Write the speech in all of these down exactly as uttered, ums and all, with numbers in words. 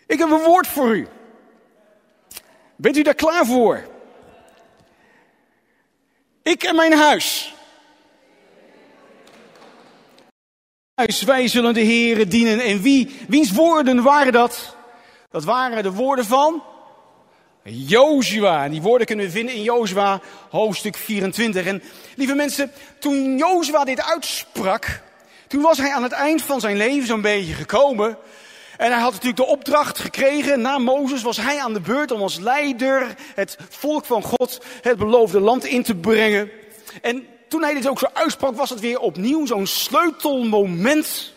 Ik heb een woord voor u. Bent u daar klaar voor? Ik en mijn huis. Huis, wij zullen de Heere dienen. En wie, wiens woorden waren dat? Dat waren de woorden van Jozua. En die woorden kunnen we vinden in Jozua hoofdstuk vierentwintig. En lieve mensen, toen Jozua dit uitsprak, toen was hij aan het eind van zijn leven zo'n beetje gekomen. En hij had natuurlijk de opdracht gekregen. Na Mozes was hij aan de beurt om als leider het volk van God het beloofde land in te brengen. En toen hij dit ook zo uitsprak, was het weer opnieuw zo'n sleutelmoment.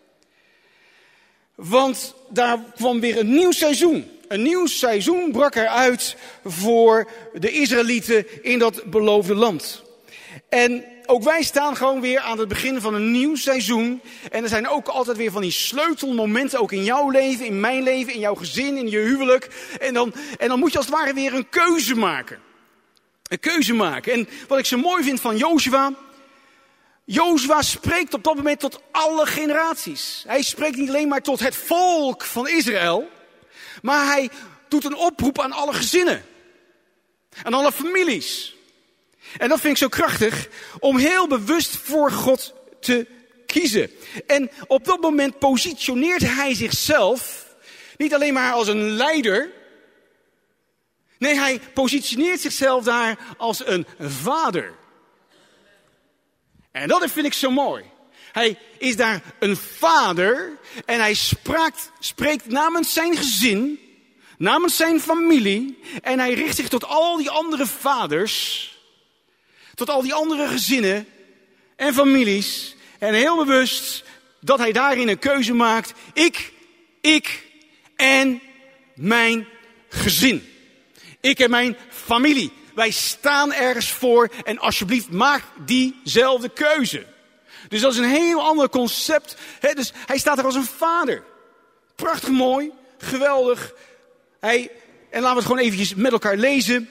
Want daar kwam weer een nieuw seizoen. Een nieuw seizoen brak eruit voor de Israëlieten in dat beloofde land. En ook wij staan gewoon weer aan het begin van een nieuw seizoen. En er zijn ook altijd weer van die sleutelmomenten, ook in jouw leven, in mijn leven, in jouw gezin, in je huwelijk. En dan, en dan moet je als het ware weer een keuze maken. Een keuze maken. En wat ik zo mooi vind van Jozua, Jozua spreekt op dat moment tot alle generaties. Hij spreekt niet alleen maar tot het volk van Israël, maar hij doet een oproep aan alle gezinnen. Aan alle families. En dat vind ik zo krachtig, om heel bewust voor God te kiezen. En op dat moment positioneert hij zichzelf niet alleen maar als een leider. Nee, hij positioneert zichzelf daar als een vader. En dat vind ik zo mooi. Hij is daar een vader en hij spraakt, spreekt namens zijn gezin, namens zijn familie. En hij richt zich tot al die andere vaders, tot al die andere gezinnen en families. En heel bewust dat hij daarin een keuze maakt. Ik, ik en mijn gezin. Ik en mijn familie. Wij staan ergens voor en alsjeblieft maak diezelfde keuze. Dus dat is een heel ander concept. He, dus hij staat er als een vader. Prachtig mooi, geweldig. Hij, en laten we het gewoon eventjes met elkaar lezen.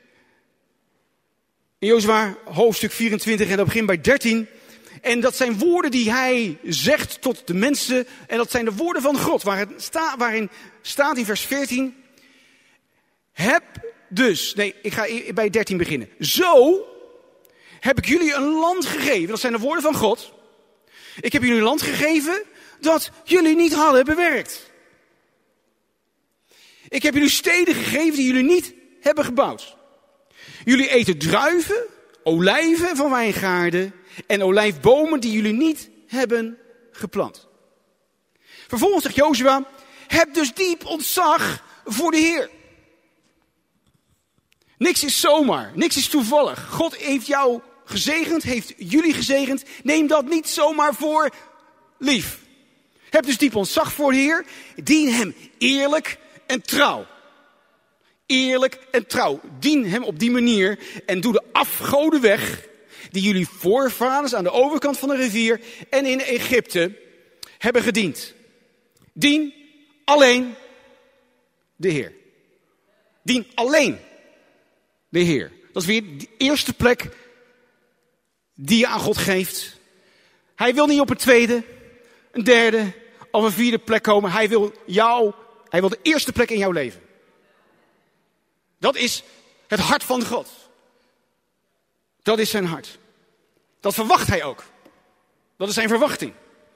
In Jozua hoofdstuk vierentwintig en dat begint bij dertien. En dat zijn woorden die hij zegt tot de mensen. En dat zijn de woorden van God. Waar het sta, waarin staat in vers veertien. Heb dus, nee, ik ga bij dertien beginnen. Zo heb ik jullie een land gegeven. Dat zijn de woorden van God. Ik heb jullie een land gegeven dat jullie niet hadden bewerkt. Ik heb jullie steden gegeven die jullie niet hebben gebouwd. Jullie eten druiven, olijven van wijngaarden en olijfbomen die jullie niet hebben geplant. Vervolgens zegt Jozua, heb dus diep ontzag voor de Heer. Niks is zomaar, niks is toevallig. God heeft jou gezegend, heeft jullie gezegend. Neem dat niet zomaar voor lief. Heb dus diep ontzag voor de Heer. Dien hem eerlijk en trouw. Eerlijk en trouw. Dien hem op die manier en doe de afgoden weg die jullie voorvaders aan de overkant van de rivier en in Egypte hebben gediend. Dien alleen de Heer. Dien alleen de Heer. Dat is weer de eerste plek die je aan God geeft. Hij wil niet op een tweede, een derde of een vierde plek komen. Hij wil jou, hij wil de eerste plek in jouw leven. Dat is het hart van God. Dat is zijn hart. Dat verwacht hij ook. Dat is zijn verwachting.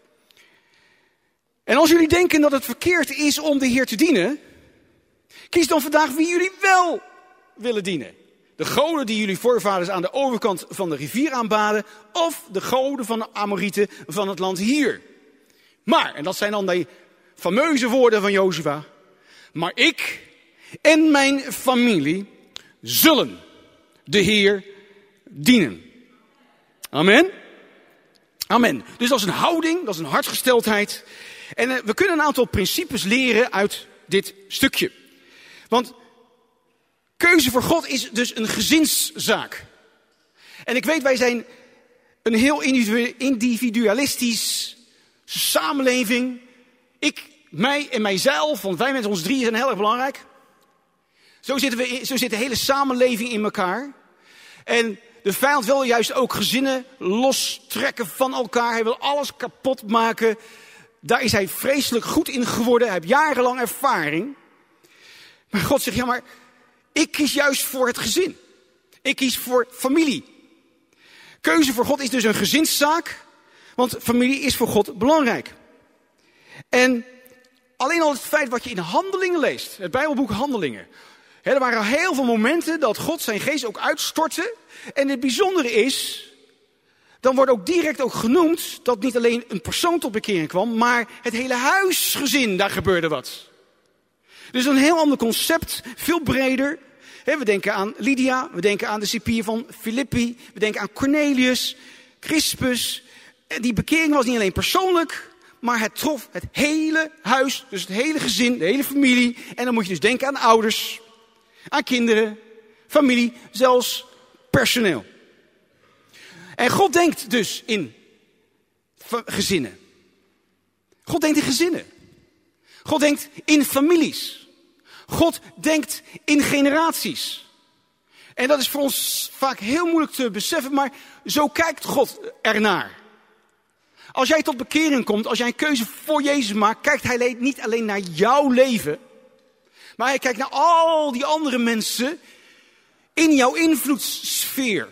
En als jullie denken dat het verkeerd is om de Heer te dienen, kies dan vandaag wie jullie wel willen dienen. De goden die jullie voorvaders aan de overkant van de rivier aanbaden, of de goden van de Amorieten van het land hier. Maar, en dat zijn dan die fameuze woorden van Jozua, maar ik en mijn familie zullen de Heer dienen. Amen. Amen. Dus dat is een houding, dat is een hartsgesteldheid. En uh, we kunnen een aantal principes leren uit dit stukje. Want keuze voor God is dus een gezinszaak. En ik weet, wij zijn een heel individualistisch samenleving. Ik, mij en mijzelf, want wij met ons drieën zijn heel erg belangrijk. Zo, zitten we, zo zit de hele samenleving in elkaar. En de vijand wil juist ook gezinnen lostrekken van elkaar. Hij wil alles kapot maken. Daar is hij vreselijk goed in geworden. Hij heeft jarenlang ervaring. Maar God zegt, ja maar, ik kies juist voor het gezin. Ik kies voor familie. Keuze voor God is dus een gezinszaak. Want familie is voor God belangrijk. En alleen al het feit wat je in Handelingen leest. Het Bijbelboek Handelingen. He, er waren heel veel momenten dat God zijn geest ook uitstortte. En het bijzondere is, dan wordt ook direct ook genoemd dat niet alleen een persoon tot bekering kwam, maar het hele huisgezin, daar gebeurde wat. Dus een heel ander concept, veel breder. He, we denken aan Lydia, we denken aan de cipier van Filippi, we denken aan Cornelius, Crispus. En die bekering was niet alleen persoonlijk, maar het trof het hele huis, dus het hele gezin, de hele familie. En dan moet je dus denken aan ouders, aan kinderen, familie, zelfs personeel. En God denkt dus in gezinnen. God denkt in gezinnen. God denkt in families. God denkt in generaties. En dat is voor ons vaak heel moeilijk te beseffen, maar zo kijkt God ernaar. Als jij tot bekering komt, als jij een keuze voor Jezus maakt, kijkt hij niet alleen naar jouw leven, maar hij kijkt naar al die andere mensen in jouw invloedssfeer.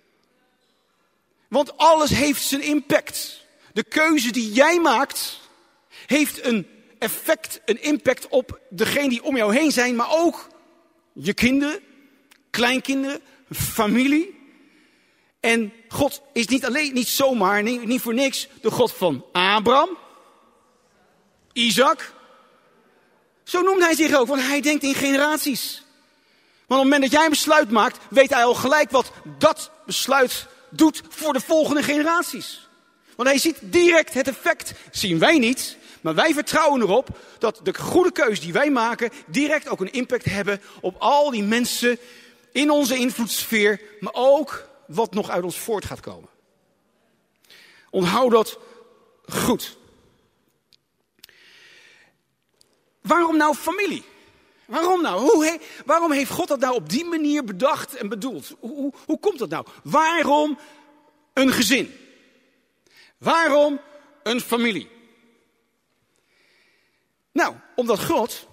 Want alles heeft zijn impact. De keuze die jij maakt, heeft een effect, een impact op degene die om jou heen zijn, maar ook je kinderen, kleinkinderen, familie. En God is niet alleen, niet zomaar, niet, niet voor niks, de God van Abraham, Isaac. Zo noemt hij zich ook, want hij denkt in generaties. Want op het moment dat jij een besluit maakt, weet hij al gelijk wat dat besluit doet voor de volgende generaties. Want hij ziet direct het effect, zien wij niet, maar wij vertrouwen erop dat de goede keuzes die wij maken direct ook een impact hebben op al die mensen in onze invloedssfeer, maar ook wat nog uit ons voort gaat komen. Onthoud dat goed. Waarom nou familie? Waarom nou? Hoe he, waarom heeft God dat nou op die manier bedacht en bedoeld? Hoe, hoe, hoe komt dat nou? Waarom een gezin? Waarom een familie? Nou, omdat God,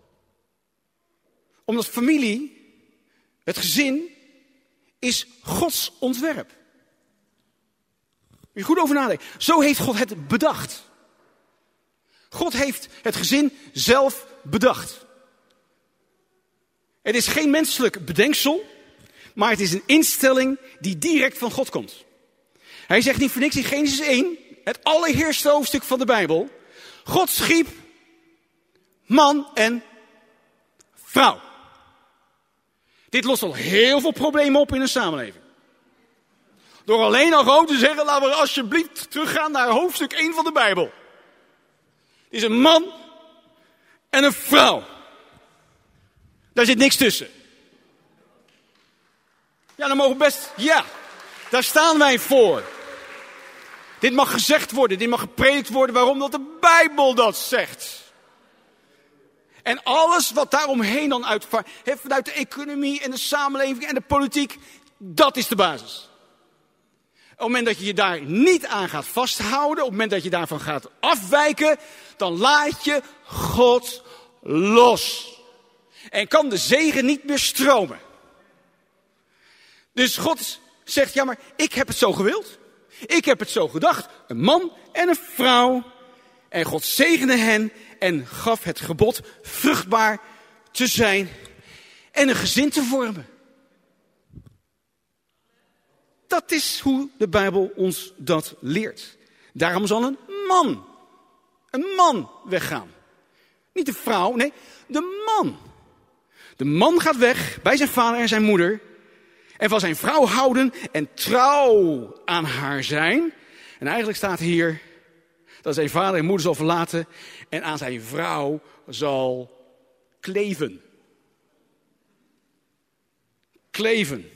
omdat familie, het gezin, is Gods ontwerp. Moet je goed over nadenken. Zo heeft God het bedacht. God heeft het gezin zelf bedacht. Het is geen menselijk bedenksel, maar het is een instelling die direct van God komt. Hij zegt niet voor niks in Genesis één, het allereerste hoofdstuk van de Bijbel. God schiep man en vrouw. Dit lost al heel veel problemen op in een samenleving. Door alleen al gewoon te zeggen, laten we alsjeblieft teruggaan naar hoofdstuk één van de Bijbel. Het is een man en een vrouw. Daar zit niks tussen. Ja, dan mogen we best, ja, daar staan wij voor. Dit mag gezegd worden, dit mag gepredikt worden. Waarom? Dat de Bijbel dat zegt. En alles wat daaromheen dan uit, vanuit de economie en de samenleving en de politiek, dat is de basis. Op het moment dat je je daar niet aan gaat vasthouden, op het moment dat je daarvan gaat afwijken, dan laat je God los. En kan de zegen niet meer stromen. Dus God zegt, ja maar ik heb het zo gewild. Ik heb het zo gedacht. Een man en een vrouw. En God zegende hen en gaf het gebod vruchtbaar te zijn en een gezin te vormen. Dat is hoe de Bijbel ons dat leert. Daarom zal een man, een man weggaan. Niet de vrouw, nee, de man. De man gaat weg bij zijn vader en zijn moeder en van zijn vrouw houden en trouw aan haar zijn. En eigenlijk staat hier dat zijn vader en moeder zal verlaten en aan zijn vrouw zal kleven. Kleven.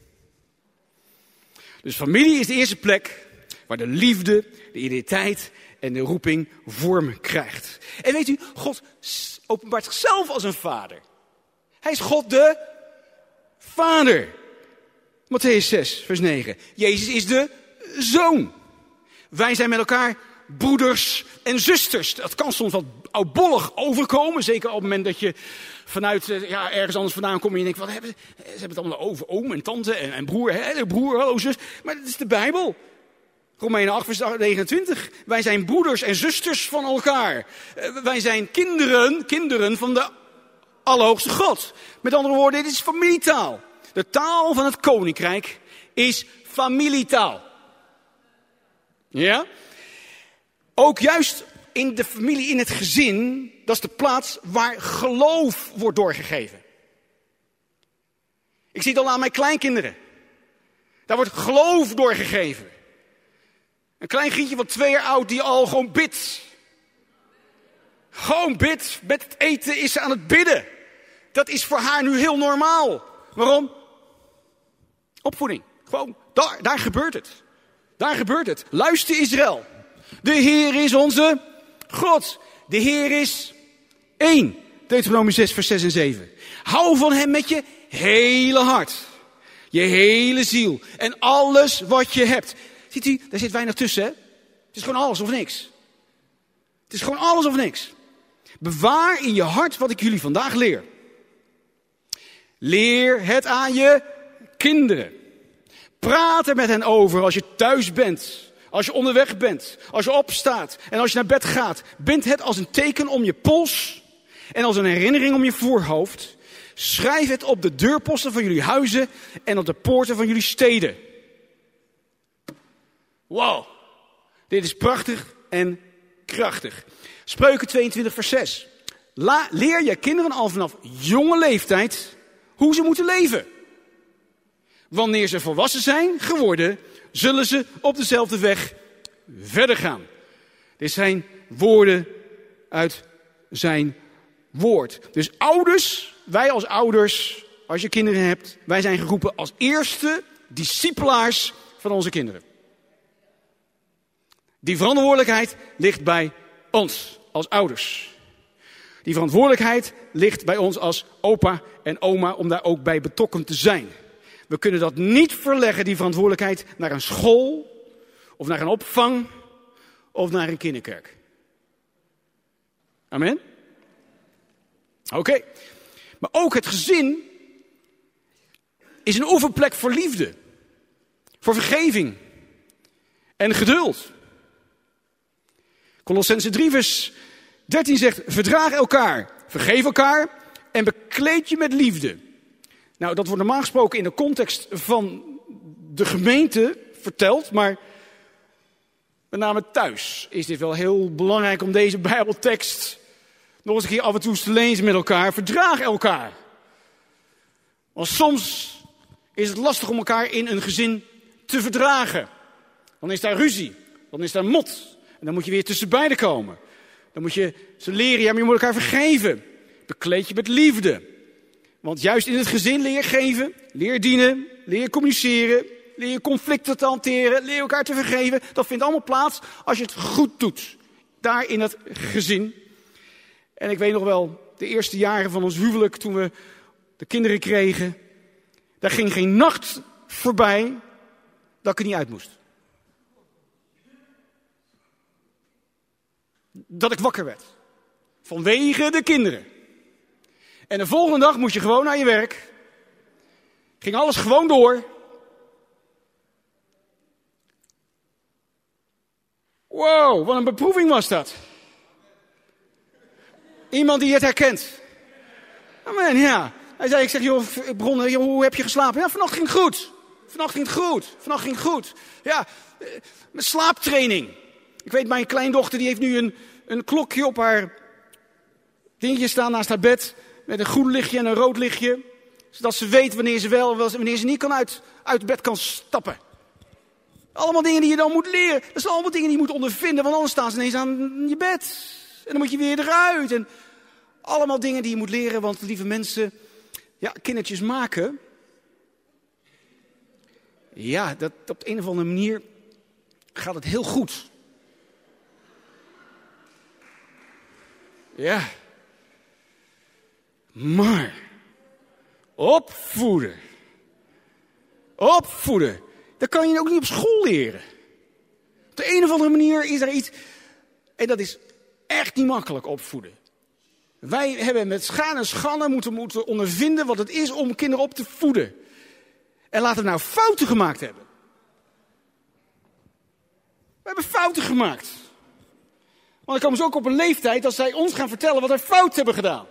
Dus familie is de eerste plek waar de liefde, de identiteit en de roeping vorm krijgt. En weet u, God openbaart zichzelf als een vader. Hij is God de Vader. Mattheüs zes, vers negen. Jezus is de Zoon. Wij zijn met elkaar broeders en zusters. Dat kan soms wat oudbollig overkomen. Zeker op het moment dat je vanuit ja, ergens anders vandaan komt en je denkt, wat hebben ze? Ze hebben het allemaal over oom en tante en, en broer. Hè? Broer, hallo, zus. Maar dat is de Bijbel. Romeinen acht, vers negenentwintig. Wij zijn broeders en zusters van elkaar. Wij zijn kinderen, kinderen van de Allerhoogste God. Met andere woorden, dit is familietaal. De taal van het koninkrijk is familietaal. Ja? Ook juist in de familie, in het gezin, dat is de plaats waar geloof wordt doorgegeven. Ik zie het al aan mijn kleinkinderen. Daar wordt geloof doorgegeven. Een klein gietje van twee jaar oud die al gewoon bidt. Gewoon bidt. Met het eten is ze aan het bidden. Dat is voor haar nu heel normaal. Waarom? Opvoeding. Gewoon, daar, daar gebeurt het. Daar gebeurt het. Luister Israël. De Heer is onze God. De Heer is één. Deuteronomie zes, vers zes en zeven. Hou van hem met je hele hart. Je hele ziel. En alles wat je hebt. Ziet u, daar zit weinig tussen, hè? Het is gewoon alles of niks. Het is gewoon alles of niks. Bewaar in je hart wat ik jullie vandaag leer. Leer het aan je kinderen. Praat er met hen over als je thuis bent. Als je onderweg bent. Als je opstaat. En als je naar bed gaat. Bind het als een teken om je pols. En als een herinnering om je voorhoofd. Schrijf het op de deurposten van jullie huizen. En op de poorten van jullie steden. Wow. Dit is prachtig en krachtig. Spreuken tweeëntwintig vers zes. La, leer je kinderen al vanaf jonge leeftijd hoe ze moeten leven. Wanneer ze volwassen zijn geworden, zullen ze op dezelfde weg verder gaan. Dit zijn woorden uit zijn woord. Dus ouders, wij als ouders, als je kinderen hebt, wij zijn geroepen als eerste discipelaars van onze kinderen. Die verantwoordelijkheid ligt bij ons als ouders. Die verantwoordelijkheid ligt bij ons als opa en oma om daar ook bij betrokken te zijn. We kunnen dat niet verleggen, die verantwoordelijkheid, naar een school of naar een opvang of naar een kinderkerk. Amen? Oké. Okay. Maar ook het gezin is een oefenplek voor liefde, voor vergeving en geduld. Kolossenzen drie vers dertien zegt, verdraag elkaar, vergeef elkaar en bekleed je met liefde. Nou, dat wordt normaal gesproken in de context van de gemeente verteld, maar met name thuis is dit wel heel belangrijk om deze Bijbeltekst nog eens een keer af en toe te lezen met elkaar. Verdraag elkaar. Want soms is het lastig om elkaar in een gezin te verdragen. Dan is daar ruzie, dan is daar mot. En dan moet je weer tussen beiden komen. Dan moet je ze leren, ja, maar je moet elkaar vergeven. Bekleed je met liefde. Want juist in het gezin leer je geven, leer dienen, leer je communiceren, leer je conflicten te hanteren, leer elkaar te vergeven. Dat vindt allemaal plaats als je het goed doet. Daar in het gezin. En ik weet nog wel, de eerste jaren van ons huwelijk, toen we de kinderen kregen, daar ging geen nacht voorbij dat ik er niet uit moest. Dat ik wakker werd. Vanwege de kinderen. En de volgende dag moest je gewoon naar je werk. Ging alles gewoon door. Wow, wat een beproeving was dat. Iemand die het herkent. Amen, ja. Hij zei, ik zeg, joh, ik begon, joh, hoe heb je geslapen? Ja, vannacht ging het goed. Vannacht ging het goed. Vannacht ging het goed. Ja, met slaaptraining. Ik weet, mijn kleindochter die heeft nu een, een klokje op haar dingetje staan naast haar bed. Met een groen lichtje en een rood lichtje. Zodat ze weet wanneer ze wel en wanneer ze niet kan uit, uit bed kan stappen. Allemaal dingen die je dan moet leren. Dat zijn allemaal dingen die je moet ondervinden. Want anders staan ze ineens aan je bed. En dan moet je weer eruit. En allemaal dingen die je moet leren. Want lieve mensen, ja, kindertjes maken. Ja, dat, op de een of andere manier gaat het heel goed. Ja. Maar opvoeden. Opvoeden. Dat kan je ook niet op school leren. Op de een of andere manier is er iets En dat is echt niet makkelijk opvoeden. Wij hebben met schaan en schande moeten, moeten ondervinden wat het is om kinderen op te voeden. En laten we nou fouten gemaakt hebben. We hebben fouten gemaakt. Want dan komen ze ook op een leeftijd dat zij ons gaan vertellen wat wij fout hebben gedaan.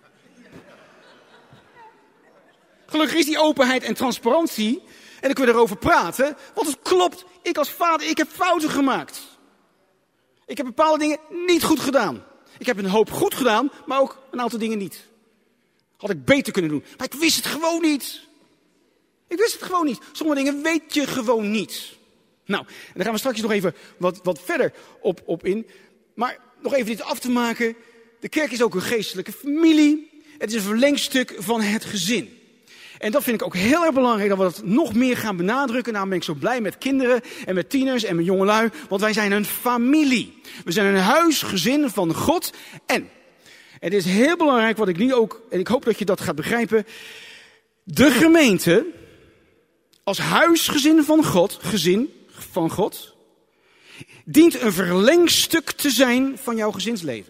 Gelukkig is die openheid en transparantie. En dan kunnen we erover praten. Want het klopt, ik als vader, ik heb fouten gemaakt. Ik heb bepaalde dingen niet goed gedaan. Ik heb een hoop goed gedaan, maar ook een aantal dingen niet. Had ik beter kunnen doen. Maar ik wist het gewoon niet. Ik wist het gewoon niet. Sommige dingen weet je gewoon niet. Nou, en daar gaan we straks nog even wat, wat verder op, op in. Maar nog even dit af te maken. De kerk is ook een geestelijke familie. Het is een verlengstuk van het gezin. En dat vind ik ook heel erg belangrijk, dat we dat nog meer gaan benadrukken. Daarom ben ik zo blij met kinderen en met tieners en met jongelui. Want wij zijn een familie. We zijn een huisgezin van God. En het is heel belangrijk, wat ik nu ook, en ik hoop dat je dat gaat begrijpen. De gemeente, als huisgezin van God, gezin van God, dient een verlengstuk te zijn van jouw gezinsleven.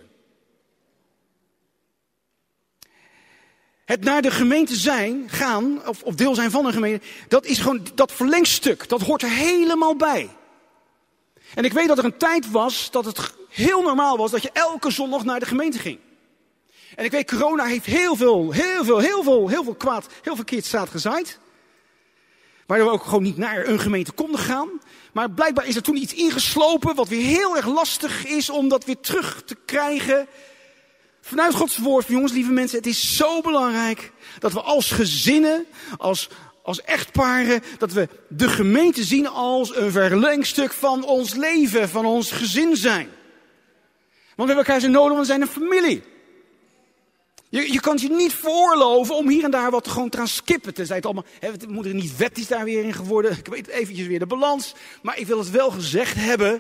Het naar de gemeente zijn, gaan, of, of deel zijn van een gemeente, dat is gewoon dat verlengstuk. Dat hoort er helemaal bij. En ik weet dat er een tijd was dat het heel normaal was dat je elke zondag naar de gemeente ging. En ik weet, corona heeft heel veel, heel veel, heel veel, heel veel kwaad, heel verkeerd zaad gezaaid. Waardoor we ook gewoon niet naar een gemeente konden gaan. Maar blijkbaar is er toen iets ingeslopen wat weer heel erg lastig is om dat weer terug te krijgen. Vanuit Gods woord, jongens, lieve mensen, het is zo belangrijk dat we als gezinnen, als, als echtparen, dat we de gemeente zien als een verlengstuk van ons leven, van ons gezin zijn. Want we hebben elkaar zo nodig, want we zijn een familie. Je, je kan het je niet veroorloven om hier en daar wat gewoon te gaan skippen. Tenzij het allemaal, hè, het moet er niet wet is daar weer in geworden. Ik weet eventjes weer de balans. Maar ik wil het wel gezegd hebben.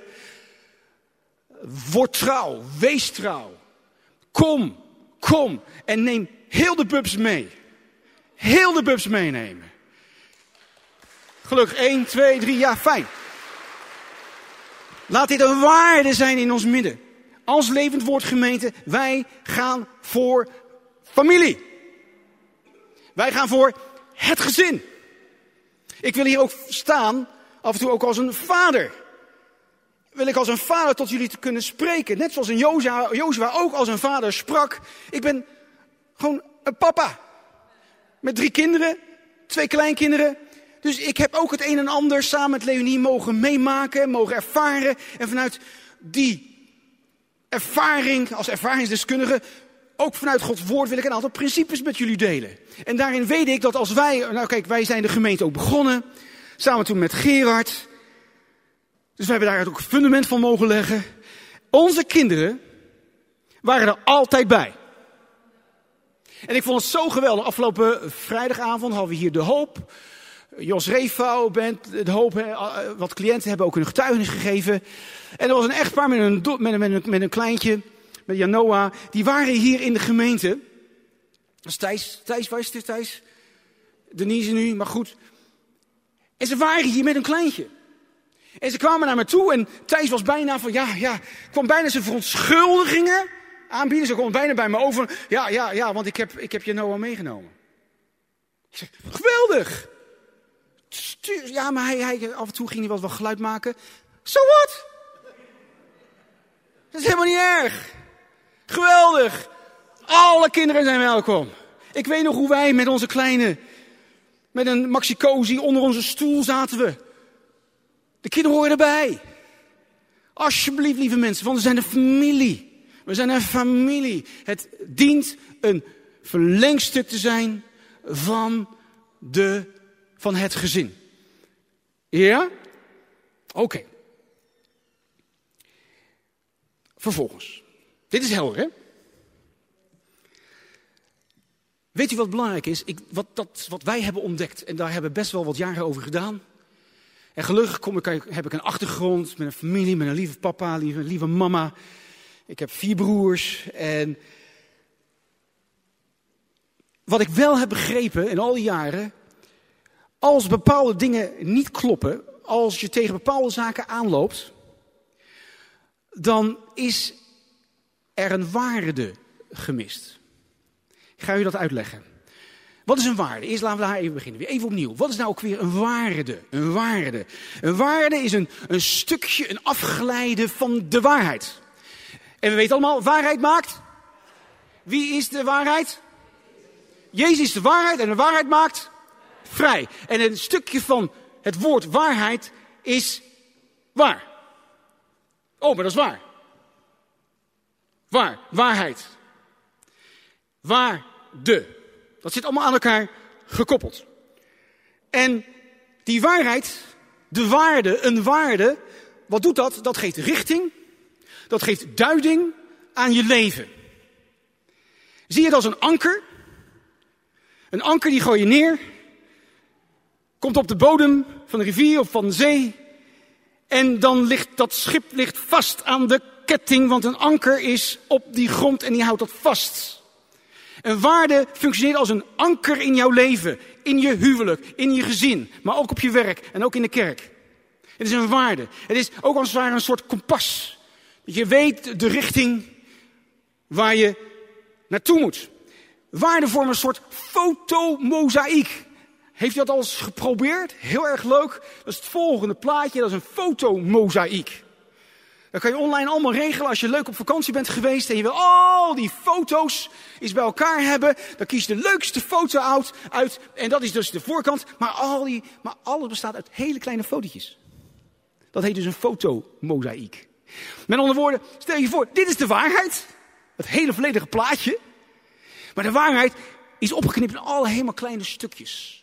Word trouw, wees trouw. Kom, kom en neem heel de bubs mee. Heel de bubs meenemen. Gelukkig één, twee, drie, ja fijn. Laat dit een waarde zijn in ons midden. Als Levend Woord gemeente, wij gaan voor familie. Wij gaan voor het gezin. Ik wil hier ook staan, af en toe ook als een vader. Wil ik als een vader tot jullie te kunnen spreken. Net zoals een Jozua, Jozua ook als een vader sprak. Ik ben gewoon een papa. Met drie kinderen, twee kleinkinderen. Dus ik heb ook het een en ander samen met Leonie mogen meemaken, mogen ervaren. En vanuit die ervaring, als ervaringsdeskundige, ook vanuit Gods woord wil ik een aantal principes met jullie delen. En daarin weet ik dat als wij, nou kijk, wij zijn de gemeente ook begonnen. Samen toen met Gerard. Dus we hebben daar ook een fundament van mogen leggen. Onze kinderen waren er altijd bij. En ik vond het zo geweldig. Afgelopen vrijdagavond hadden we hier De Hoop. Jos Reefouw, bent De Hoop, wat cliënten hebben ook een getuigenis gegeven. En er was een echtpaar met een, met een, met een, met een kleintje, met Janoa. Die waren hier in de gemeente. Dat is Thijs. Thijs, waar is het Thijs? Denise nu, maar goed. En ze waren hier met een kleintje. En ze kwamen naar me toe en Thijs was bijna van, ja, ja, kwam bijna zijn verontschuldigingen aanbieden. Ze kwam bijna bij me over, ja, ja, ja, want ik heb, ik heb je Noah meegenomen. Ik zeg, geweldig. Stuur, ja, maar hij, hij, af en toe ging hij wat, wat geluid maken. So what? Dat is helemaal niet erg. Geweldig. Alle kinderen zijn welkom. Ik weet nog hoe wij met onze kleine, met een maxi-cozy onder onze stoel zaten we. De kinderen horen erbij. Alsjeblieft, lieve mensen, want we zijn een familie. We zijn een familie. Het dient een verlengstuk te zijn van, de, van het gezin. Ja? Oké. Okay. Vervolgens. Dit is helder, hè? Weet u wat belangrijk is? Ik, wat, dat, wat wij hebben ontdekt, en daar hebben we best wel wat jaren over gedaan. En gelukkig kom ik, heb ik een achtergrond met een familie, met een lieve papa, lieve, lieve mama. Ik heb vier broers. En wat ik wel heb begrepen in al die jaren, als bepaalde dingen niet kloppen, als je tegen bepaalde zaken aanloopt, dan is er een waarde gemist. Ik ga u dat uitleggen. Wat is een waarde? Eerst laten we daar even beginnen. Weer even opnieuw. Wat is nou ook weer een waarde? Een waarde. Een waarde is een, een stukje, een afgeleide van de waarheid. En we weten allemaal, waarheid maakt. Wie is de waarheid? Jezus is de waarheid en de waarheid maakt vrij. En een stukje van het woord waarheid is waar. Oh, maar dat is waar. Waar, waarheid. Waarde. Dat zit allemaal aan elkaar gekoppeld. En die waarheid, de waarde, een waarde, wat doet dat? Dat geeft richting, dat geeft duiding aan je leven. Zie je het als een anker? Een anker die gooi je neer, komt op de bodem van de rivier of van de zee. En dan ligt dat schip ligt vast aan de ketting, want een anker is op die grond en die houdt dat vast. Een waarde functioneert als een anker in jouw leven, in je huwelijk, in je gezin, maar ook op je werk en ook in de kerk. Het is een waarde. Het is ook als het ware een soort kompas. Dat je weet de richting waar je naartoe moet. Waarden vormen een soort fotomozaïek. Heeft u dat al eens geprobeerd? Heel erg leuk. Dat is het volgende plaatje, dat is een fotomozaïek. Dat kan je online allemaal regelen als je leuk op vakantie bent geweest en je wil al die foto's eens bij elkaar hebben. Dan kies je de leukste foto uit, uit en dat is dus de voorkant. Maar, al die, maar alles bestaat uit hele kleine fotootjes. Dat heet dus een fotomozaïek. Met andere woorden, stel je voor, dit is de waarheid. Het hele volledige plaatje. Maar de waarheid is opgeknipt in alle helemaal kleine stukjes.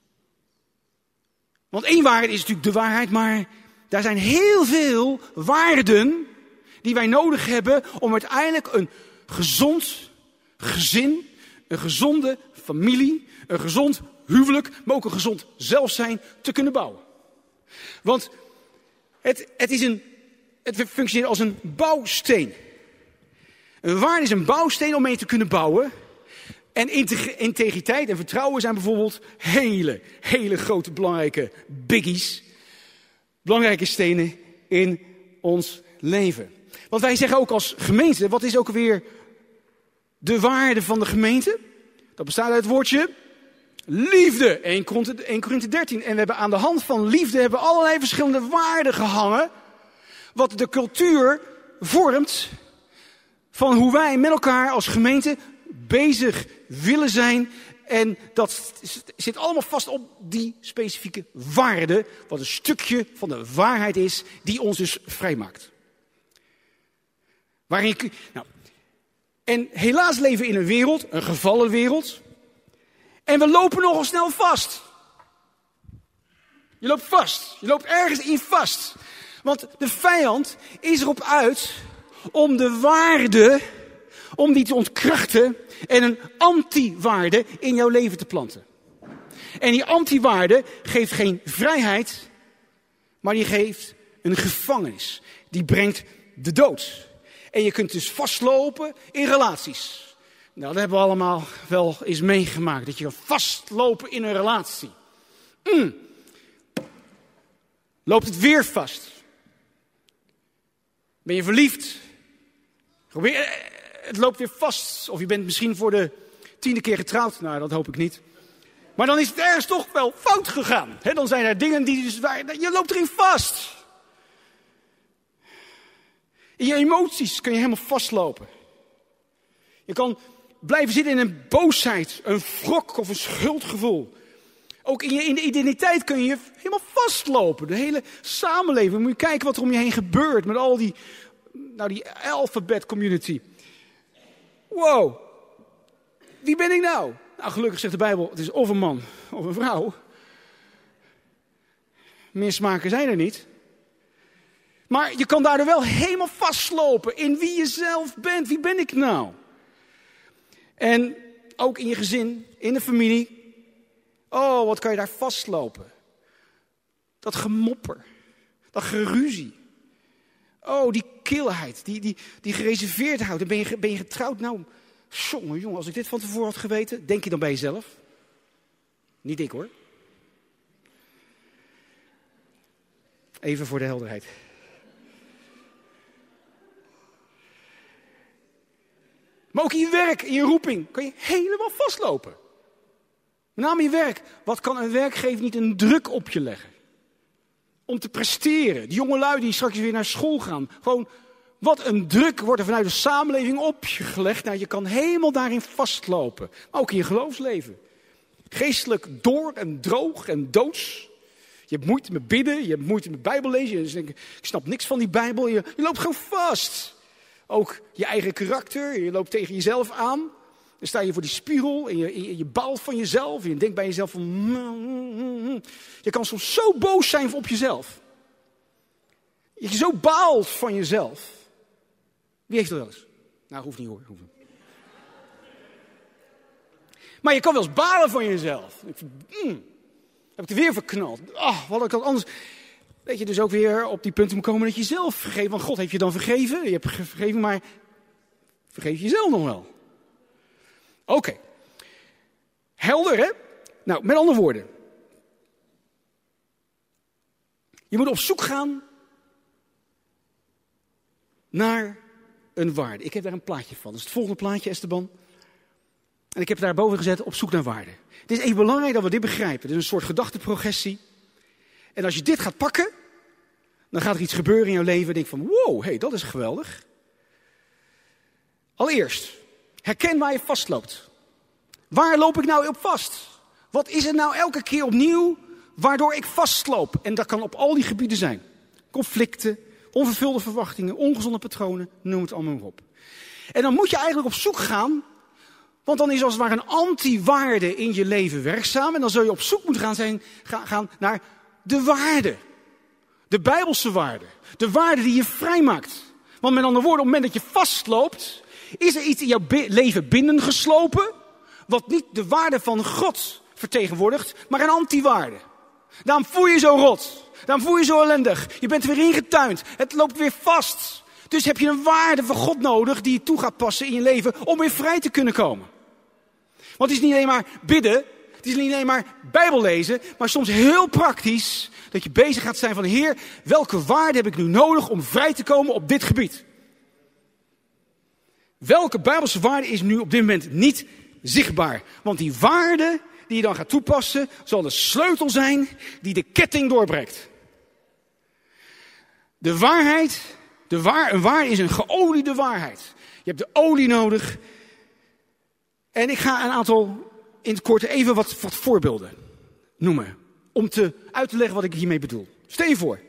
Want één waarheid is natuurlijk de waarheid, maar daar zijn heel veel waarden die wij nodig hebben om uiteindelijk een gezond gezin, een gezonde familie, een gezond huwelijk, maar ook een gezond zelfzijn te kunnen bouwen. Want het, het, is een, het functioneert als een bouwsteen. Een waarde is een bouwsteen om mee te kunnen bouwen. En integriteit en vertrouwen zijn bijvoorbeeld hele, hele grote belangrijke biggies. Belangrijke stenen in ons leven. Want wij zeggen ook als gemeente, wat is ook weer de waarde van de gemeente? Dat bestaat uit het woordje liefde. één Korinthe dertien. En we hebben aan de hand van liefde hebben allerlei verschillende waarden gehangen. Wat de cultuur vormt van hoe wij met elkaar als gemeente bezig willen zijn. En dat zit allemaal vast op die specifieke waarde, wat een stukje van de waarheid is, die ons dus vrijmaakt. Waarin je, nou, en helaas leven we in een wereld, een gevallen wereld, en we lopen nogal snel vast. Je loopt vast, je loopt ergens in vast. Want de vijand is erop uit om de waarde, om die te ontkrachten en een anti-waarde in jouw leven te planten. En die anti-waarde geeft geen vrijheid, maar die geeft een gevangenis. Die brengt de dood. En je kunt dus vastlopen in relaties. Nou, dat hebben we allemaal wel eens meegemaakt. Dat je kan vastlopen in een relatie. Mm. Loopt het weer vast. Ben je verliefd? Probeer, het loopt weer vast. Of je bent misschien voor de tiende keer getrouwd. Nou, dat hoop ik niet. Maar dan is het ergens toch wel fout gegaan. He, dan zijn er dingen die dus waar, je loopt erin vast. In je emoties kun je helemaal vastlopen. Je kan blijven zitten in een boosheid, een wrok of een schuldgevoel. Ook in je in de identiteit kun je helemaal vastlopen. De hele samenleving. Moet je kijken wat er om je heen gebeurt met al die, nou die alphabet community. Wow. Wie ben ik nou? Nou, gelukkig zegt de Bijbel, het is of een man of een vrouw. Meer smaken zijn er niet. Maar je kan daardoor wel helemaal vastlopen in wie je zelf bent. Wie ben ik nou? En ook in je gezin, in de familie. Oh, wat kan je daar vastlopen? Dat gemopper, dat geruzie. Oh, die kilheid, die, die, die gereserveerdheid. Ben je, ben je getrouwd? Nou, jongen, jongen, als ik dit van tevoren had geweten, denk je dan bij jezelf? Niet ik hoor. Even voor de helderheid. Maar ook in je werk, in je roeping, kan je helemaal vastlopen. Met name in je werk. Wat kan een werkgever niet een druk op je leggen? Om te presteren. Die jongelui die straks weer naar school gaan. Gewoon, wat een druk wordt er vanuit de samenleving op je gelegd. Nou, je kan helemaal daarin vastlopen. Maar ook in je geloofsleven. Geestelijk door en droog en doods. Je hebt moeite met bidden, je hebt moeite met Bijbel lezen. Je denkt, ik snap niks van die Bijbel. Je, je loopt gewoon vast. Ook je eigen karakter, je loopt tegen jezelf aan. Dan sta je voor die spiegel en je, je, je baalt van jezelf. En je denkt bij jezelf van... Je kan soms zo boos zijn op jezelf. Je zo baalt van jezelf. Wie heeft dat wel eens? Nou, hoeft niet hoor. Hoeft niet. Maar je kan wel eens balen van jezelf. Mm, heb ik er weer verknald. Oh, wat had ik dat anders... Dat je dus ook weer op die punten moet komen dat je zelf vergeeft. Want God heeft je dan vergeven. Je hebt vergeven, maar vergeef je jezelf nog wel. Oké. Okay. Helder, hè? Nou, met andere woorden. Je moet op zoek gaan naar een waarde. Ik heb daar een plaatje van. Dat is het volgende plaatje, Esteban. En ik heb daarboven gezet op zoek naar waarde. Het is even belangrijk dat we dit begrijpen. Het is een soort gedachteprogressie. En als je dit gaat pakken, dan gaat er iets gebeuren in jouw leven. En denk van, wow, hey, dat is geweldig. Allereerst, herken waar je vastloopt. Waar loop ik nou op vast? Wat is het nou elke keer opnieuw waardoor ik vastloop? En dat kan op al die gebieden zijn. Conflicten, onvervulde verwachtingen, ongezonde patronen, noem het allemaal maar op. En dan moet je eigenlijk op zoek gaan, want dan is als het ware een anti-waarde in je leven werkzaam. En dan zul je op zoek moeten gaan, zijn, gaan naar de waarde. De Bijbelse waarde. De waarde die je vrijmaakt. Want met andere woorden, op het moment dat je vastloopt, is er iets in jouw leven binnengeslopen, wat niet de waarde van God vertegenwoordigt, maar een anti-waarde. Daarom voel je zo rot. Daarom voel je zo ellendig. Je bent er weer ingetuind. Het loopt weer vast. Dus heb je een waarde van God nodig die je toe gaat passen in je leven om weer vrij te kunnen komen. Want het is niet alleen maar bidden, het is niet alleen maar Bijbel lezen, maar soms heel praktisch dat je bezig gaat zijn van Heer, welke waarde heb ik nu nodig om vrij te komen op dit gebied? Welke Bijbelse waarde is nu op dit moment niet zichtbaar? Want die waarde die je dan gaat toepassen, zal de sleutel zijn die de ketting doorbreekt. De waarheid, de waar, een waarde is een geoliede waarheid. Je hebt de olie nodig. En ik ga een aantal, in het kort even wat, wat voorbeelden noemen. Om te, uit te leggen wat ik hiermee bedoel. Stel je voor.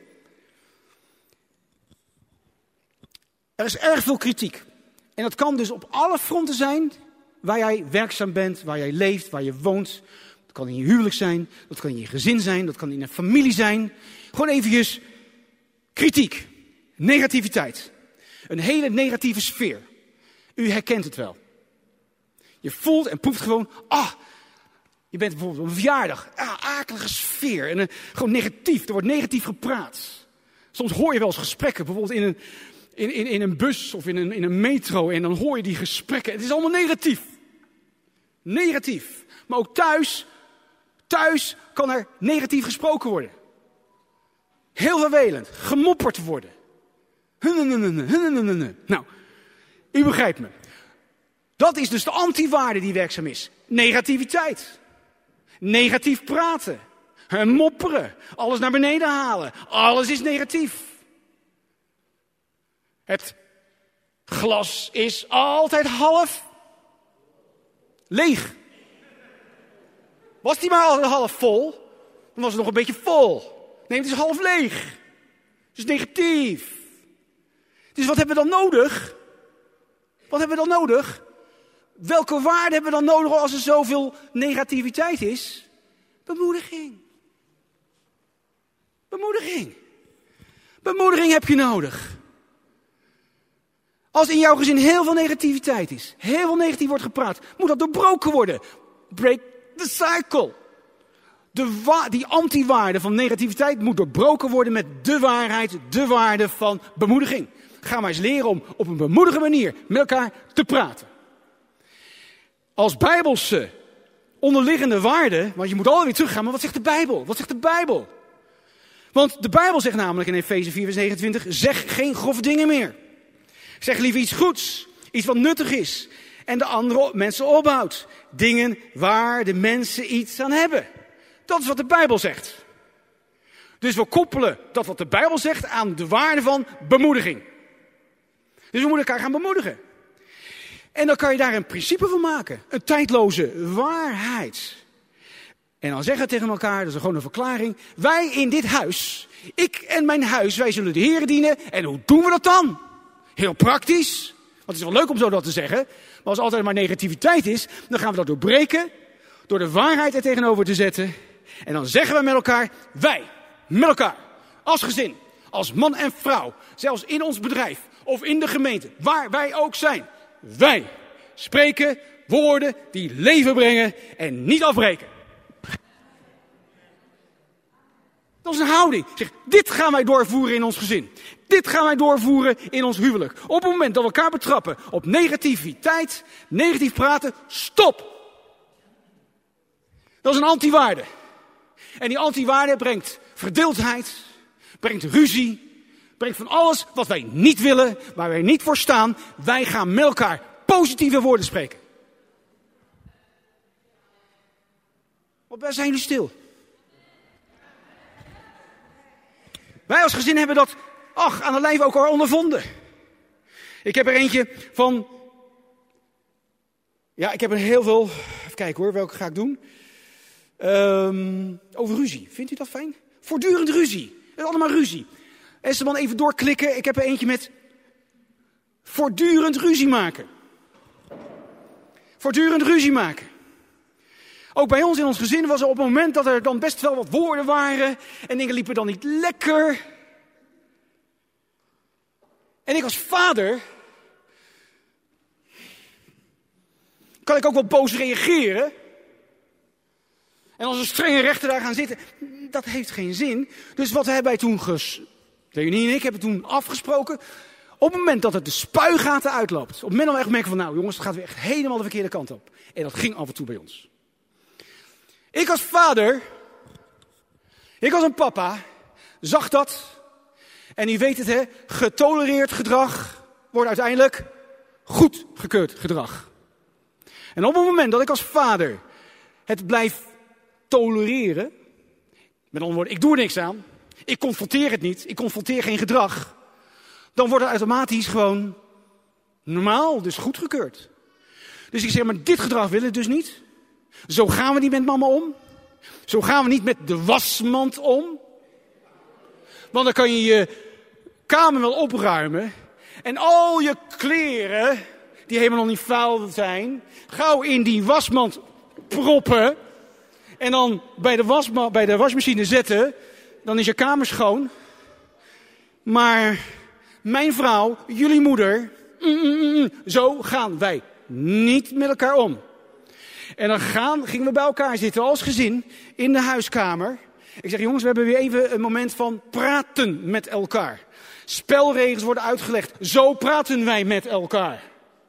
Er is erg veel kritiek. En dat kan dus op alle fronten zijn waar jij werkzaam bent, waar jij leeft, waar je woont. Dat kan in je huwelijk zijn, dat kan in je gezin zijn, dat kan in een familie zijn. Gewoon eventjes kritiek, negativiteit. Een hele negatieve sfeer. U herkent het wel. Je voelt en proeft gewoon, ah, je bent bijvoorbeeld op een verjaardag, ah, akelige sfeer. En uh, gewoon negatief, er wordt negatief gepraat. Soms hoor je wel eens gesprekken, bijvoorbeeld in een, in, in, in een bus of in een, in een metro. En dan hoor je die gesprekken. Het is allemaal negatief. Negatief. Maar ook thuis, thuis kan er negatief gesproken worden. Heel vervelend, gemopperd worden. Nou, u begrijpt me. Dat is dus de antiwaarde die werkzaam is. Negativiteit. Negatief praten. Mopperen. Alles naar beneden halen. Alles is negatief. Het glas is altijd half leeg. Was die maar altijd half vol, dan was het nog een beetje vol. Nee, het is half leeg. Het is negatief. Dus wat hebben we dan nodig? Wat hebben we dan nodig? Welke waarde hebben we dan nodig als er zoveel negativiteit is? Bemoediging. Bemoediging. Bemoediging heb je nodig. Als in jouw gezin heel veel negativiteit is, heel veel negatief wordt gepraat, moet dat doorbroken worden. Break the cycle. De wa- die antiwaarde van negativiteit moet doorbroken worden met de waarheid, de waarde van bemoediging. Ga maar eens leren om op een bemoedigende manier met elkaar te praten. Als bijbelse onderliggende waarde, want je moet alweer teruggaan, maar wat zegt de Bijbel? Wat zegt de Bijbel? Want de Bijbel zegt namelijk in Efeze vier vers negenentwintig, zeg geen grove dingen meer. Zeg liever iets goeds, iets wat nuttig is. en de andere mensen opbouwt. Dingen waar de mensen iets aan hebben. Dat is wat de Bijbel zegt. Dus we koppelen dat wat de Bijbel zegt aan de waarde van bemoediging. Dus we moeten elkaar gaan bemoedigen. En dan kan je daar een principe van maken. Een tijdloze waarheid. En dan zeggen we tegen elkaar, dat is gewoon een verklaring. Wij in dit huis, ik en mijn huis, wij zullen de Heer dienen. En hoe doen we dat dan? Heel praktisch. Want het is wel leuk om zo dat te zeggen. Maar als er altijd maar negativiteit is, dan gaan we dat doorbreken. Door de waarheid er tegenover te zetten. En dan zeggen we met elkaar, wij, met elkaar, als gezin, als man en vrouw, zelfs in ons bedrijf of in de gemeente, waar wij ook zijn. Wij spreken woorden die leven brengen en niet afbreken. Dat is een houding. Zeg, dit gaan wij doorvoeren in ons gezin. Dit gaan wij doorvoeren in ons huwelijk. Op het moment dat we elkaar betrappen op negativiteit, negatief praten, stop. Dat is een antiwaarde. En die antiwaarde brengt verdeeldheid, brengt ruzie, brengt van alles wat wij niet willen, waar wij niet voor staan. Wij gaan met elkaar positieve woorden spreken. Wat zijn jullie stil? Wij als gezin hebben dat, ach, aan de lijf ook al ondervonden. Ik heb er eentje van, ja, ik heb er heel veel, even kijken hoor, welke ga ik doen? Um, over ruzie, vindt u dat fijn? Voortdurend ruzie, het is allemaal ruzie. Esteban, even doorklikken, ik heb er eentje met voortdurend ruzie maken. Voortdurend ruzie maken. Ook bij ons in ons gezin was er op het moment dat er dan best wel wat woorden waren. En dingen liepen dan niet lekker. En ik als vader. Kan ik ook wel boos reageren. En als een strenge rechter daar gaan zitten. Dat heeft geen zin. Dus wat hebben wij toen ges... Leonie en ik hebben toen afgesproken. Op het moment dat het de spuigaten uitloopt. Op het moment dat we echt merken van nou jongens, het gaat weer echt helemaal de verkeerde kant op. En dat ging af en toe bij ons. Ik als vader, ik als een papa, zag dat. En u weet het hè, getolereerd gedrag wordt uiteindelijk goedgekeurd gedrag. En op het moment dat ik als vader het blijf tolereren. Met andere woorden, ik doe er niks aan. Ik confronteer het niet, ik confronteer geen gedrag. Dan wordt het automatisch gewoon normaal, dus goedgekeurd. Dus ik zeg maar, dit gedrag willen we dus niet. Zo gaan we niet met mama om. Zo gaan we niet met de wasmand om. Want dan kan je je kamer wel opruimen. En al je kleren, die helemaal nog niet vuil zijn, gauw in die wasmand proppen. En dan bij de, wasma- bij de wasmachine zetten. Dan is je kamer schoon. Maar mijn vrouw, jullie moeder, mm, mm, mm, zo gaan wij niet met elkaar om. En dan gaan, gingen we bij elkaar zitten als gezin in de huiskamer. Ik zeg jongens, we hebben weer even een moment van praten met elkaar. Spelregels worden uitgelegd. Zo praten wij met elkaar.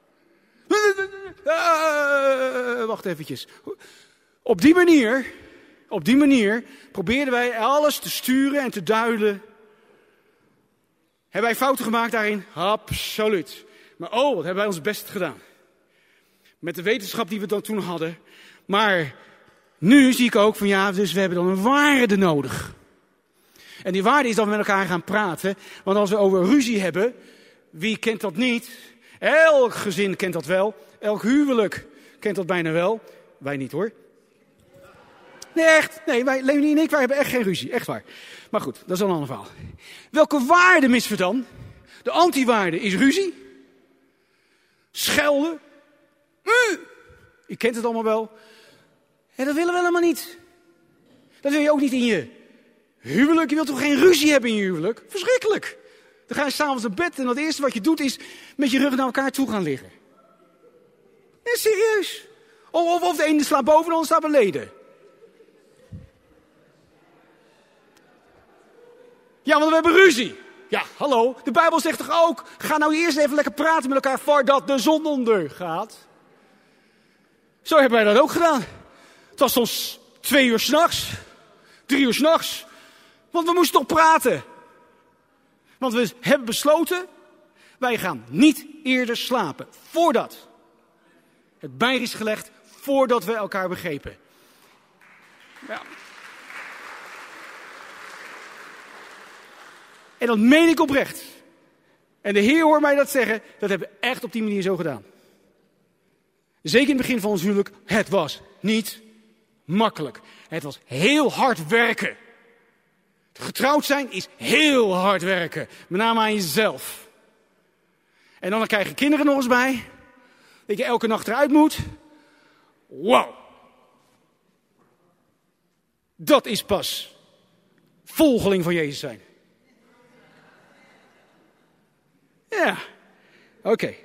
Uh, wacht eventjes. Op die manier, op die manier probeerden wij alles te sturen en te duiden. Hebben wij fouten gemaakt daarin? Absoluut. Maar oh, wat hebben wij ons best gedaan. Met de wetenschap die we dan toen hadden. Maar nu zie ik ook van ja, dus we hebben dan een waarde nodig. En die waarde is dat we met elkaar gaan praten. Want als we over ruzie hebben, wie kent dat niet? Elk gezin kent dat wel. Elk huwelijk kent dat bijna wel. Wij niet hoor. Nee, echt. Nee, wij, Leonie en ik, wij hebben echt geen ruzie. Echt waar. Maar goed, dat is al een ander verhaal. Welke waarde missen we dan? De antiwaarde is ruzie. Schelden. Uh, je kent het allemaal wel. En dat willen we helemaal niet. Dat wil je ook niet in je huwelijk. Je wilt toch geen ruzie hebben in je huwelijk? Verschrikkelijk. Dan ga je s'avonds naar bed en het eerste wat je doet is met je rug naar elkaar toe gaan liggen. Nee, serieus. Of, of, of de ene slaapt boven en de ander slaapt beneden. Ja, want we hebben ruzie. Ja, hallo. De Bijbel zegt toch ook, ga nou eerst even lekker praten met elkaar voordat de zon ondergaat. Zo hebben wij dat ook gedaan. Het was soms twee uur 's nachts, drie uur 's nachts. Want we moesten toch praten. Want we hebben besloten, wij gaan niet eerder slapen. Voordat. Het bij is gelegd voordat we elkaar begrepen. Ja. En dat meen ik oprecht. En de Heer hoort mij dat zeggen, dat hebben we echt op die manier zo gedaan. Zeker in het begin van ons huwelijk, het was niet makkelijk. Het was heel hard werken. Getrouwd zijn is heel hard werken. Met name aan jezelf. En dan krijg je kinderen nog eens bij. Dat je elke nacht eruit moet. Wauw. Dat is pas volgeling van Jezus zijn. Ja, oké. Okay.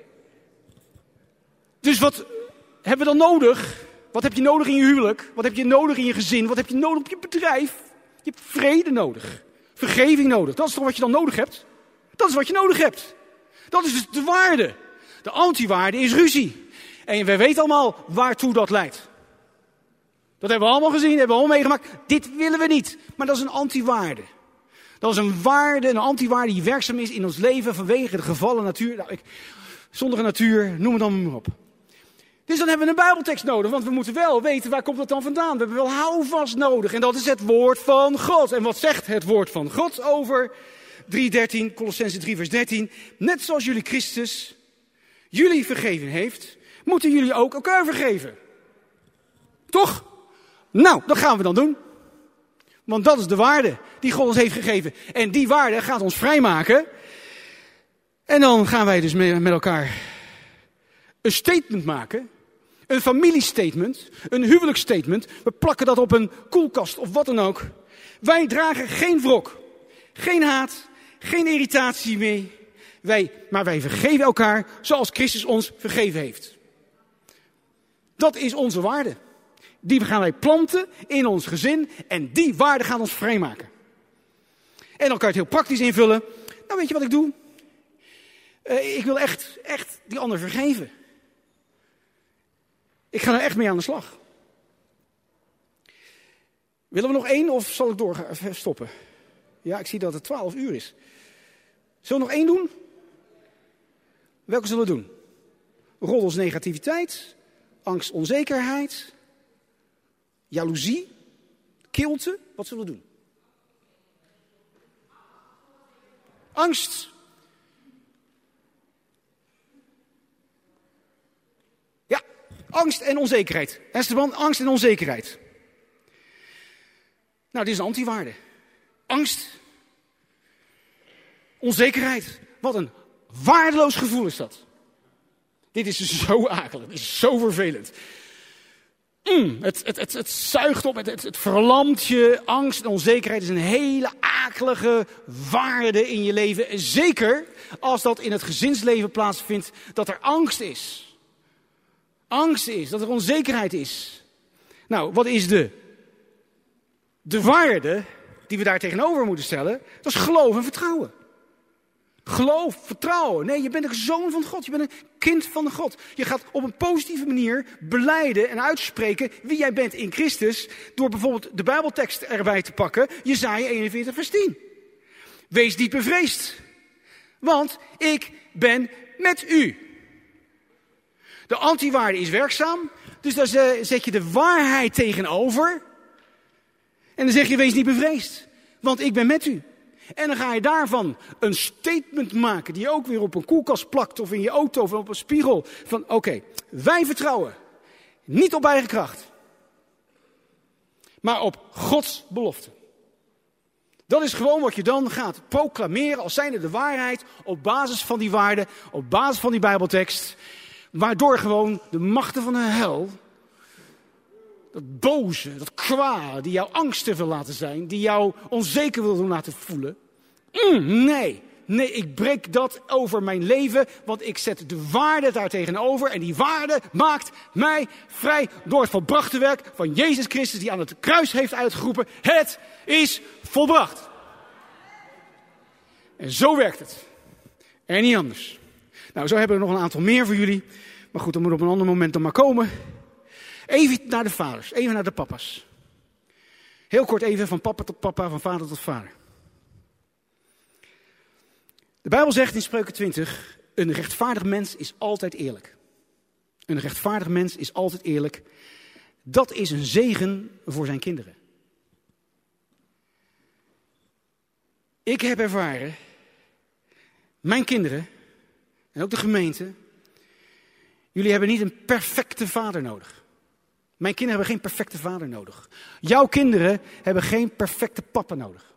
Dus wat hebben we dan nodig? Wat heb je nodig in je huwelijk? Wat heb je nodig in je gezin? Wat heb je nodig op je bedrijf? Je hebt vrede nodig. Vergeving nodig. Dat is toch wat je dan nodig hebt? Dat is wat je nodig hebt. Dat is dus de waarde. De antiwaarde is ruzie. En wij weten allemaal waartoe dat leidt. Dat hebben we allemaal gezien, hebben we allemaal meegemaakt. Dit willen we niet. Maar dat is een antiwaarde. Dat is een waarde, een antiwaarde die werkzaam is in ons leven vanwege de gevallen natuur. Nou, ik, zondige natuur, noem het dan maar op. Dus dan hebben we een Bijbeltekst nodig, want we moeten wel weten waar komt dat dan vandaan. We hebben wel houvast nodig en dat is het woord van God. En wat zegt het woord van God over drie dertien, Kolossenzen drie vers dertien? Net zoals jullie Christus jullie vergeven heeft, moeten jullie ook elkaar vergeven. Toch? Nou, dat gaan we dan doen. Want dat is de waarde die God ons heeft gegeven. En die waarde gaat ons vrijmaken. En dan gaan wij dus met elkaar een statement maken. Een familiestatement. Een huwelijksstatement. We plakken dat op een koelkast of wat dan ook. Wij dragen geen wrok. Geen haat. Geen irritatie mee. Wij, maar wij vergeven elkaar zoals Christus ons vergeven heeft. Dat is onze waarde. Die gaan wij planten in ons gezin. En die waarde gaat ons vrijmaken. En dan kan je het heel praktisch invullen. Nou, weet je wat ik doe? Uh, ik wil echt, echt die ander vergeven. Ik ga er echt mee aan de slag. Willen we nog één of zal ik door stoppen? Ja, ik zie dat het twaalf uur is. Zullen we nog één doen? Welke zullen we doen? Roddels, negativiteit, angst, onzekerheid, jaloezie, kilte. Wat zullen we doen? Angst. Ja, angst en onzekerheid. Esteban, angst en onzekerheid. Nou, dit is een antiwaarde. Angst. Onzekerheid. Wat een waardeloos gevoel is dat. Dit is zo akelig. Dit is zo vervelend. Mm, het, het, het, het zuigt op, het, het, het verlamt je. Angst en onzekerheid is een hele akelige waarde in je leven. En zeker als dat in het gezinsleven plaatsvindt, dat er angst is. Angst is, dat er onzekerheid is. Nou, wat is de, de waarde die we daar tegenover moeten stellen? Dat is geloof en vertrouwen. Geloof, vertrouwen. Nee, je bent een zoon van God. Je bent een kind van God. Je gaat op een positieve manier belijden en uitspreken wie jij bent in Christus. Door bijvoorbeeld de Bijbeltekst erbij te pakken. Jesaja eenenveertig vers tien. Wees niet bevreesd. Want ik ben met u. De antiwaarde is werkzaam. Dus daar zet je de waarheid tegenover. En dan zeg je wees niet bevreesd. Want ik ben met u. En dan ga je daarvan een statement maken die je ook weer op een koelkast plakt of in je auto of op een spiegel. Van oké, okay, wij vertrouwen niet op eigen kracht, maar op Gods belofte. Dat is gewoon wat je dan gaat proclameren als zijnde de waarheid op basis van die waarde, op basis van die Bijbeltekst. Waardoor gewoon de machten van de hel, dat boze, dat kwade, die jou angstig wil laten zijn, die jou onzeker wil doen laten voelen. Mm, nee, nee, ik breek dat over mijn leven, want ik zet de waarde daar tegenover. En die waarde maakt mij vrij door het volbrachte werk van Jezus Christus, die aan het kruis heeft uitgeroepen: het is volbracht. En zo werkt het. En niet anders. Nou, zo hebben we nog een aantal meer voor jullie. Maar goed, dat moet op een ander moment dan maar komen. Even naar de vaders, even naar de papa's. Heel kort even van papa tot papa, van vader tot vader. De Bijbel zegt in Spreuken twintig, een rechtvaardig mens is altijd eerlijk. Een rechtvaardig mens is altijd eerlijk. Dat is een zegen voor zijn kinderen. Ik heb ervaren, mijn kinderen en ook de gemeente, jullie hebben niet een perfecte vader nodig. Mijn kinderen hebben geen perfecte vader nodig. Jouw kinderen hebben geen perfecte papa nodig.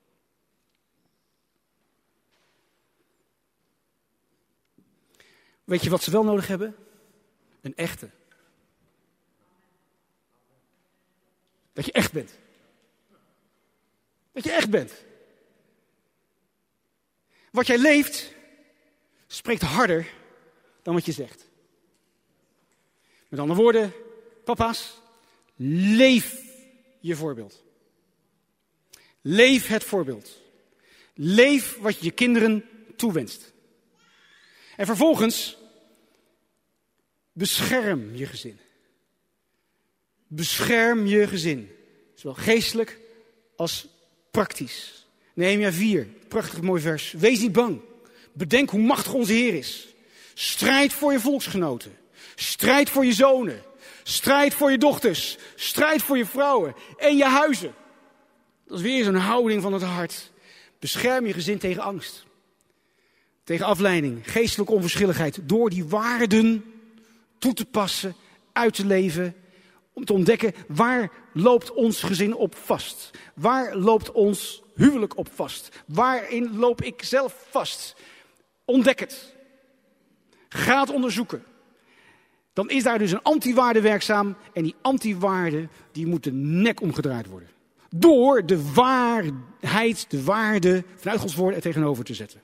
Weet je wat ze wel nodig hebben? Een echte. Dat je echt bent. Dat je echt bent. Wat jij leeft, spreekt harder dan wat je zegt. Met andere woorden, papa's, leef je voorbeeld. Leef het voorbeeld. Leef wat je je kinderen toewenst. En vervolgens, bescherm je gezin. Bescherm je gezin. Zowel geestelijk als praktisch. Nehemia vier, prachtig mooi vers. Wees niet bang. Bedenk hoe machtig onze Heer is. Strijd voor je volksgenoten. Strijd voor je zonen. Strijd voor je dochters. Strijd voor je vrouwen. En je huizen. Dat is weer zo'n houding van het hart. Bescherm je gezin tegen angst. Tegen afleiding. Geestelijke onverschilligheid. Door die waarden toe te passen. Uit te leven. Om te ontdekken, waar loopt ons gezin op vast? Waar loopt ons huwelijk op vast? Waarin loop ik zelf vast? Ontdek het. Ga het onderzoeken. Dan is daar dus een antiwaarde werkzaam. En die antiwaarde, die moet de nek omgedraaid worden. Door de waarheid, de waarde vanuit Gods woord er tegenover te zetten.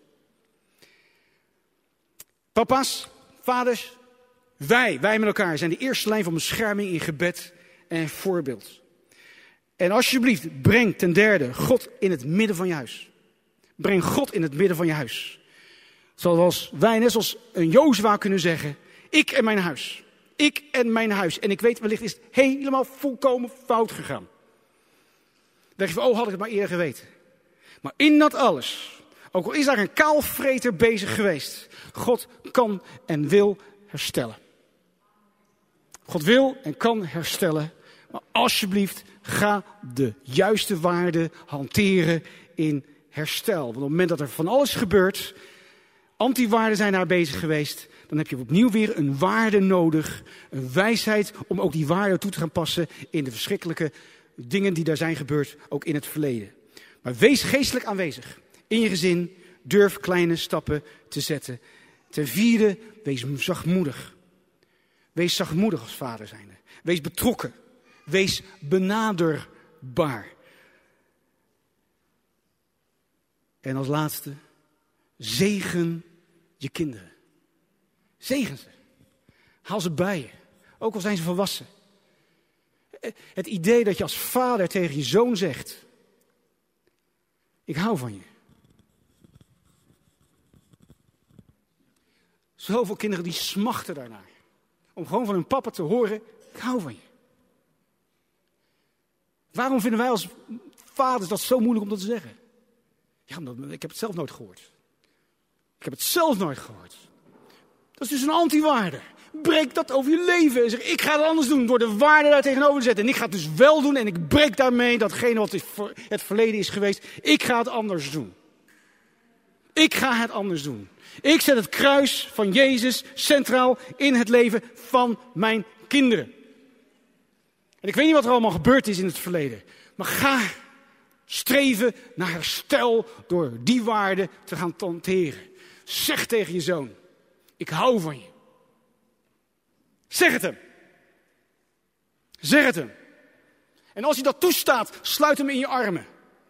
Papa's, vaders, wij, wij met elkaar zijn de eerste lijn van bescherming in gebed en voorbeeld. En alsjeblieft, breng ten derde God in het midden van je huis. Breng God in het midden van je huis. Zoals wij, net zoals een Jozua kunnen zeggen, ik en mijn huis. Ik en mijn huis. En ik weet, wellicht is het helemaal volkomen fout gegaan. Dan denk je van, oh, had ik het maar eerder geweten. Maar in dat alles, ook al is daar een kaalvreter bezig geweest, God kan en wil herstellen. God wil en kan herstellen. Maar alsjeblieft, ga de juiste waarde hanteren in herstel. Want op het moment dat er van alles gebeurt, antiwaarden zijn daar bezig geweest, dan heb je opnieuw weer een waarde nodig. Een wijsheid om ook die waarde toe te gaan passen in de verschrikkelijke dingen die daar zijn gebeurd, ook in het verleden. Maar wees geestelijk aanwezig in je gezin. Durf kleine stappen te zetten. Ten vierde, wees zachtmoedig. Wees zachtmoedig als vader zijnde. Wees betrokken. Wees benaderbaar. En als laatste, zegen je kinderen. Zegen ze. Haal ze bij je. Ook al zijn ze volwassen. Het idee dat je als vader tegen je zoon zegt, ik hou van je. Zoveel kinderen die smachten daarnaar. Om gewoon van hun papa te horen, ik hou van je. Waarom vinden wij als vaders dat zo moeilijk om dat te zeggen? Ja, omdat, ik heb het zelf nooit gehoord. Ik heb het zelf nooit gehoord. Dat is dus een antiwaarde. Breek dat over je leven en zeg, ik ga het anders doen door de waarde daar tegenover te zetten. En ik ga het dus wel doen en ik breek daarmee datgene wat het verleden is geweest. Ik ga het anders doen. Ik ga het anders doen. Ik zet het kruis van Jezus centraal in het leven van mijn kinderen. En ik weet niet wat er allemaal gebeurd is in het verleden. Maar ga streven naar herstel door die waarden te gaan hanteren. Zeg tegen je zoon, ik hou van je. Zeg het hem. Zeg het hem. En als hij dat toestaat, sluit hem in je armen.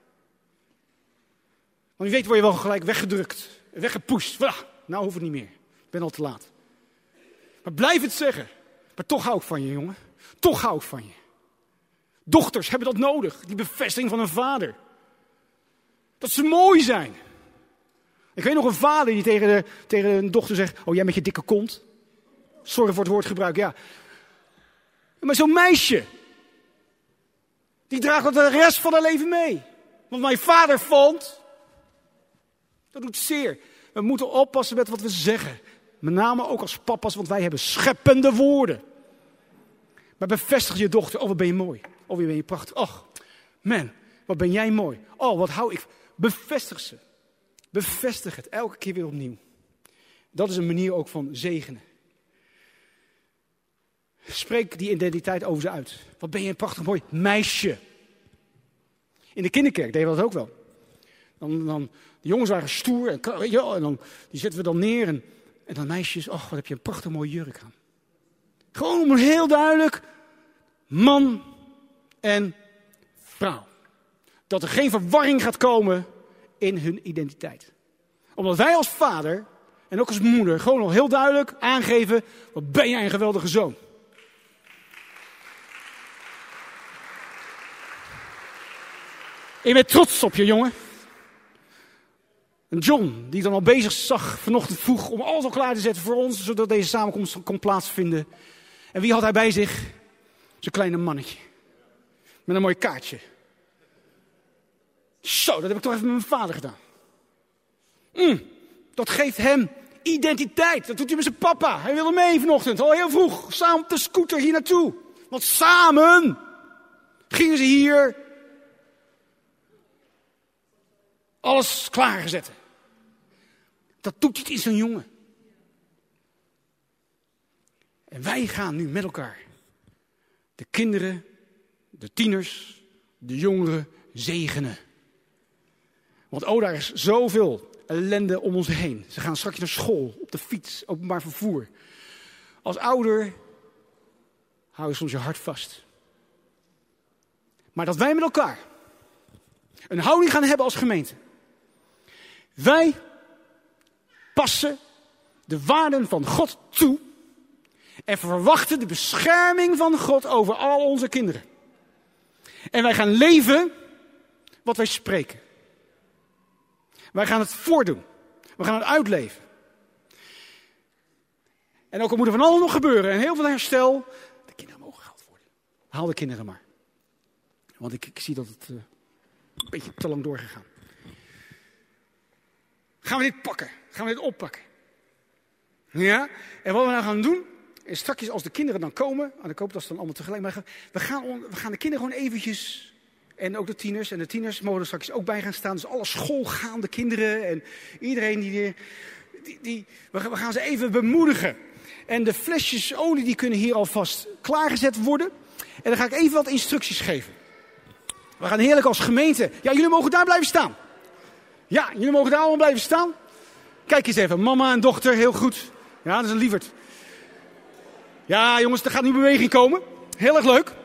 Want wie weet word je wel gelijk weggedrukt. Weggepusht. Voilà, nou hoeft het niet meer. Ik ben al te laat. Maar blijf het zeggen. Maar toch hou ik van je, jongen. Toch hou ik van je. Dochters hebben dat nodig. Die bevestiging van een vader. Dat ze mooi zijn. Ik weet nog een vader die tegen, de, tegen een dochter zegt, oh jij met je dikke kont. Sorry voor het woordgebruik, ja. Maar zo'n meisje, die draagt dat de rest van haar leven mee. Want mijn vader vond, dat doet zeer. We moeten oppassen met wat we zeggen. Met name ook als papa's, want wij hebben scheppende woorden. Maar bevestig je dochter, oh wat ben je mooi. Oh wat ben je prachtig. Och, man, wat ben jij mooi. Oh, wat hou ik. Bevestig ze. Bevestig het elke keer weer opnieuw. Dat is een manier ook van zegenen. Spreek die identiteit over ze uit. Wat ben je een prachtig mooi meisje. In de kinderkerk deden we dat ook wel. Dan, dan, de jongens waren stoer en, en dan, die zetten we dan neer. En, en dan meisjes, oh wat heb je een prachtig mooie jurk aan. Gewoon om heel duidelijk, man en vrouw. Dat er geen verwarring gaat komen in hun identiteit. Omdat wij als vader en ook als moeder gewoon al heel duidelijk aangeven, wat ben jij een geweldige zoon. Ik ben trots op je, jongen. En John, die dan al bezig zag vanochtend vroeg om alles al klaar te zetten voor ons, zodat deze samenkomst kon plaatsvinden. En wie had hij bij zich? Zijn kleine mannetje. Met een mooi kaartje. Zo, dat heb ik toch even met mijn vader gedaan. Mm, dat geeft hem identiteit. Dat doet hij met zijn papa. Hij wilde mee vanochtend, al heel vroeg. Samen op de scooter hier naartoe. Want samen gingen ze hier alles klaarzetten. Dat doet iets in zo'n jongen. En wij gaan nu met elkaar de kinderen, de tieners, de jongeren zegenen. Want oh, daar is zoveel ellende om ons heen. Ze gaan straks naar school, op de fiets, openbaar vervoer. Als ouder hou je soms je hart vast. Maar dat wij met elkaar een houding gaan hebben als gemeente. Wij passen de waarden van God toe en verwachten de bescherming van God over al onze kinderen. En wij gaan leven wat wij spreken. Wij gaan het voordoen. We gaan het uitleven. En ook al moet er van alles nog gebeuren en heel veel herstel, de kinderen mogen gehaald worden. Haal de kinderen maar. Want ik, ik zie dat het uh, een beetje te lang doorgegaan. Gaan we dit pakken? Gaan we dit oppakken? Ja? En wat we nou gaan doen, is straks als de kinderen dan komen, en ik hoop dat ze dan allemaal tegelijk, maar we gaan, we gaan de kinderen gewoon eventjes, en ook de tieners, en de tieners mogen er straks ook bij gaan staan, dus alle schoolgaande kinderen en iedereen die, die, die we, we gaan ze even bemoedigen. En de flesjes olie die kunnen hier alvast klaargezet worden. En dan ga ik even wat instructies geven. We gaan heerlijk als gemeente, ja jullie mogen daar blijven staan. Ja, jullie mogen daar allemaal blijven staan. Kijk eens even, mama en dochter, heel goed. Ja, dat is een lieverd. Ja jongens, er gaat nu beweging komen. Heel erg leuk.